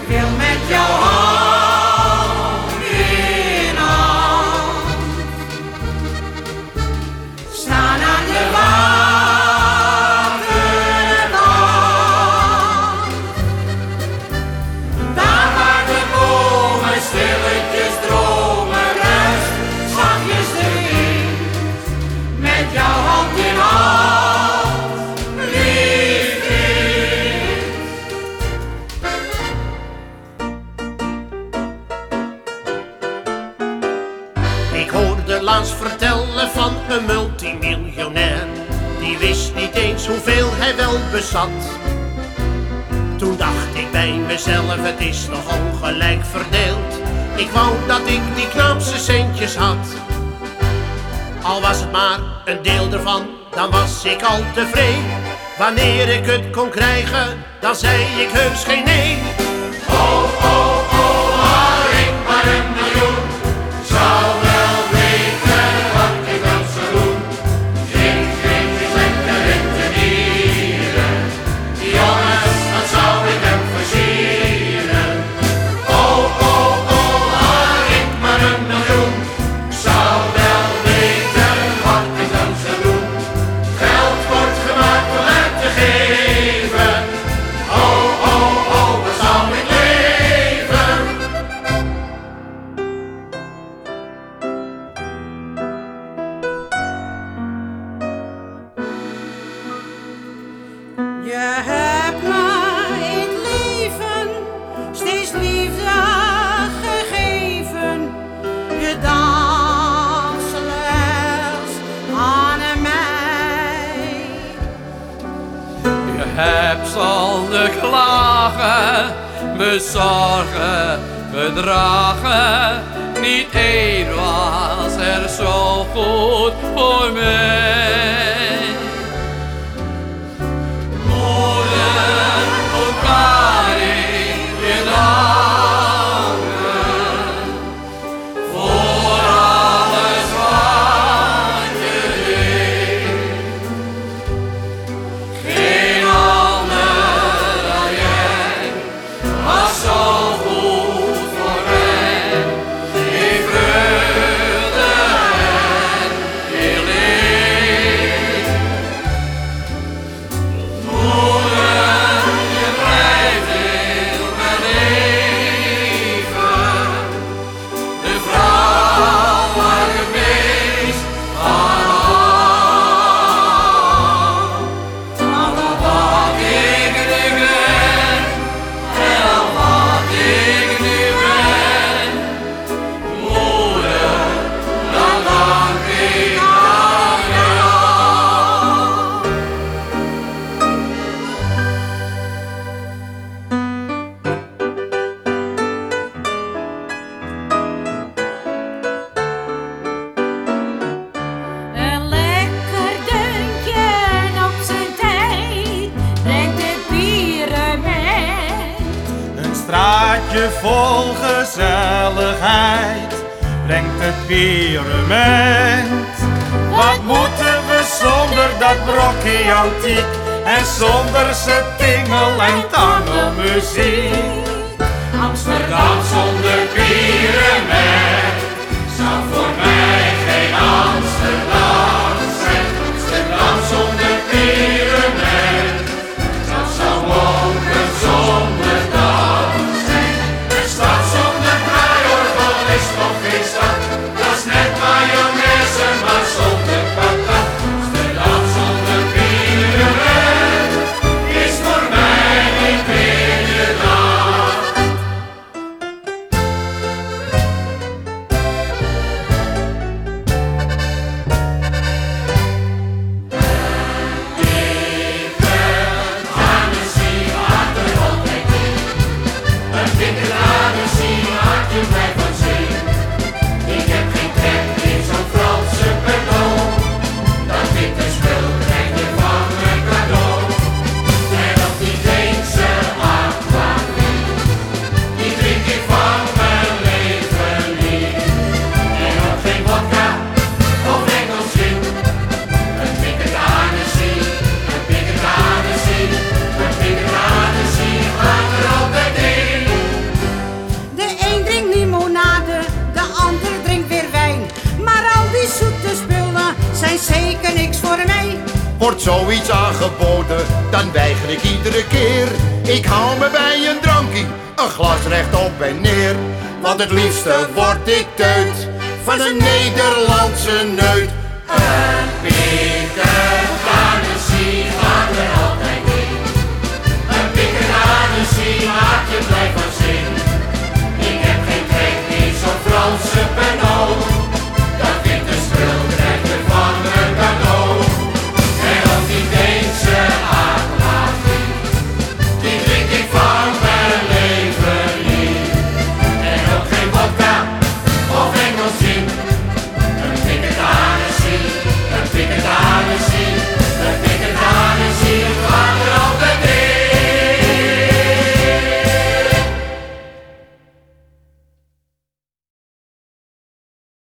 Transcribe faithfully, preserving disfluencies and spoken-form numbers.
wil met jou hand in hand staan aan de waterkant. Daar waar de bomen stilletjes dromen, rust zachtjes de wind met jouw hand in hand, lief kind. Ik hoorde laatst vertellen van een multimiljonair, die wist niet eens hoeveel hij wel bezat. Toen dacht ik bij mezelf, het is nog ongelijk verdeeld. Ik wou dat ik die knaapse centjes had. Al was het maar een deel ervan, dan was ik al tevreden. Wanneer ik het kon krijgen, dan zei ik heus geen nee. Oh, oh, oh, had ik maar een miljoen, zou wel weten wat ik dan zou doen. Ging, ging ik lekker rentenieren, jongens, wat zou ik hem versieren. Oh, oh, oh, had ik maar een miljoen, zou wel weten wat ik dan zou doen. Geld wordt gemaakt om uit te geven. Oh, oh, oh, wat zou ik leven. Je hebt me in het leven steeds liefde gegeven. Je dans slechts aan mij. Je hebt zonder klagen, bezorgen, gedragen. Niet één was er zo goed voor mij. Moeder, hoe kan ik je danken voor alles wat je deed. Geen ander dan jij was zo goed voor mij. In vreugde en in leed. Moeder, je blijft in mijn leven de vrouw waar ik meest van hou. Al wat ik nu ben en al wat ik nu ben, moeder, dan dank ik aan jou. Een lekker deuntje op zijn tijd brengt de pieren mee. Een straatje vol gezelligheid brengt het pyramid. Wat moeten we zonder dat brokje antiek en zonder z'n tingel- en tangelmuziek? Amsterdam zonder pyramid zou voor mij geen Amsterdam zijn. Amsterdam zonder pyramid, dat zou ook een zonder dam zijn. Een stad zonder draaiorgel is nog geen stad, dat is net mayonaise, maar zonder patat. Amsterdam zonder pyramid is voor mij niet meer je dan. wordt zoiets aangeboden, dan weiger ik iedere keer. Ik hou me bij een drankje, een glas rechtop en neer. Want het liefste word ik teut van een Nederlandse neut. Een pieter.